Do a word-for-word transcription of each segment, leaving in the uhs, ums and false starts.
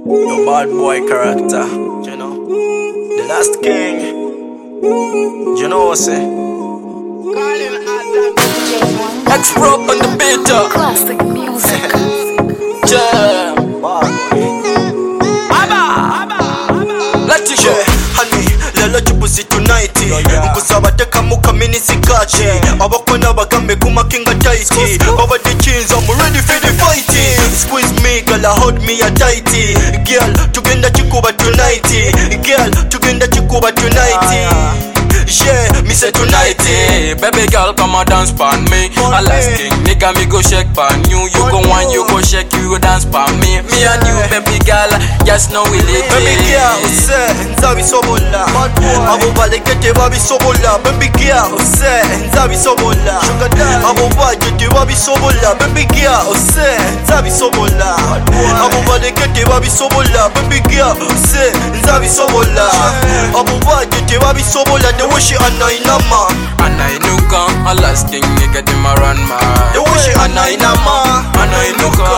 Your bad boy character, you know. The last king, you know what I say? X-Pro on the beat. Classic music. Yeah. Let you go. Honey, lelo chipusi tonight. Nkusaba teka muka mini sikachi. Abakona bagambe kumakinga tighty. Over the chains, I'm ready for the fight. Squeeze me, girl, hold me a tighty. Girl, tugenda chikuba tonight. Girl, tugenda chikuba tonight. Yeah, me say tonight. Baby girl, come and dance pan me. A last king, nigga, me go shake pan you. You go one, you go shake, you go dance pan me. Me and you, baby girl, just know we lit. Baby girl, say, nzabi sobola. Abo balekete babi sobola. Baby girl, say, nzabi sobola. Abo bajete babi sobola. Baby girl, say, nzabi sobola. Abo balekete babi sobola. Baby girl, say, nzabi sobola. Abo bajete babi sobola. The way she anainama, anainuka, a last king, nigga, dem a run man. The way she anainama, anainuka,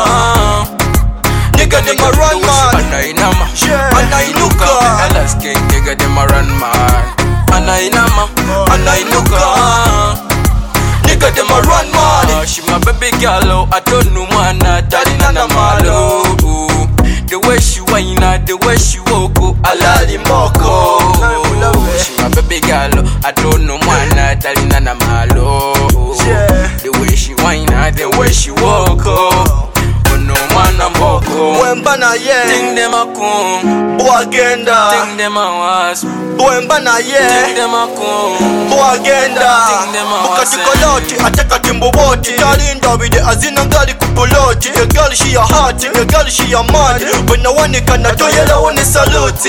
nigga, dem a run man. Anainama, anainuka, a last king, nigga, dem a run man. Anainama, anainuka, nigga, dem a run man. She my baby girl, I don't know man, darling, na malo. The way she whine, the way she walk, alali moko. She my baby girl, I don't know man, darling, na malo. The way she whine, the way she walk, oh no man, I'm moko. Wembana ye, ting dem a kum, boagenda. ting dem a was, Wembana ye, ting dem a kum, boagenda. ting dem a was. Bukatikolotti, ateka timboboti. Talinda with the azina gali kupoloti. The girl she a heart, the girl she a mad. When I want it, can I do yellow on the salute?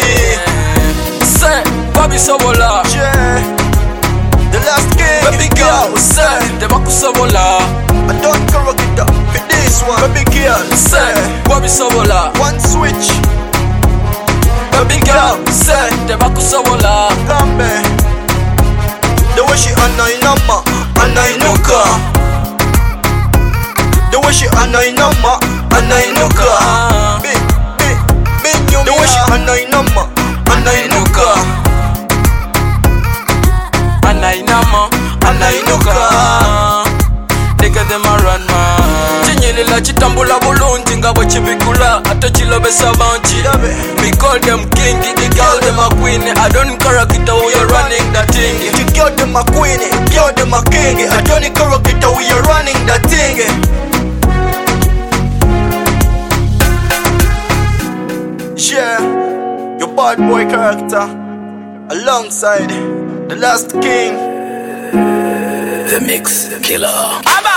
Say, Bobby Sobola. Yeah, the last game. Baby girl, say, Debaku Sobola. I don't correct it up for this one. Baby girl, Say, Bobby Sobola. one switch. Baby girl, say, Debaku Sobola. Gambe. The way she anainama, anainuka. The way she anainama, anainuka. Big, big, big new. The way she anainama, anainuka. Anainama, anainuka. Nigga dem a run man. Chinyilila chitambula bulungi nga bwe chibikula ate chilobesa banchi. We call them king, the girl them a queen. I don't character we are running that thing. You girl them a queen, you girl them a king. I don't correct it, we are running that thing. Yeah, your bad boy character alongside the last king, The Mix Killer.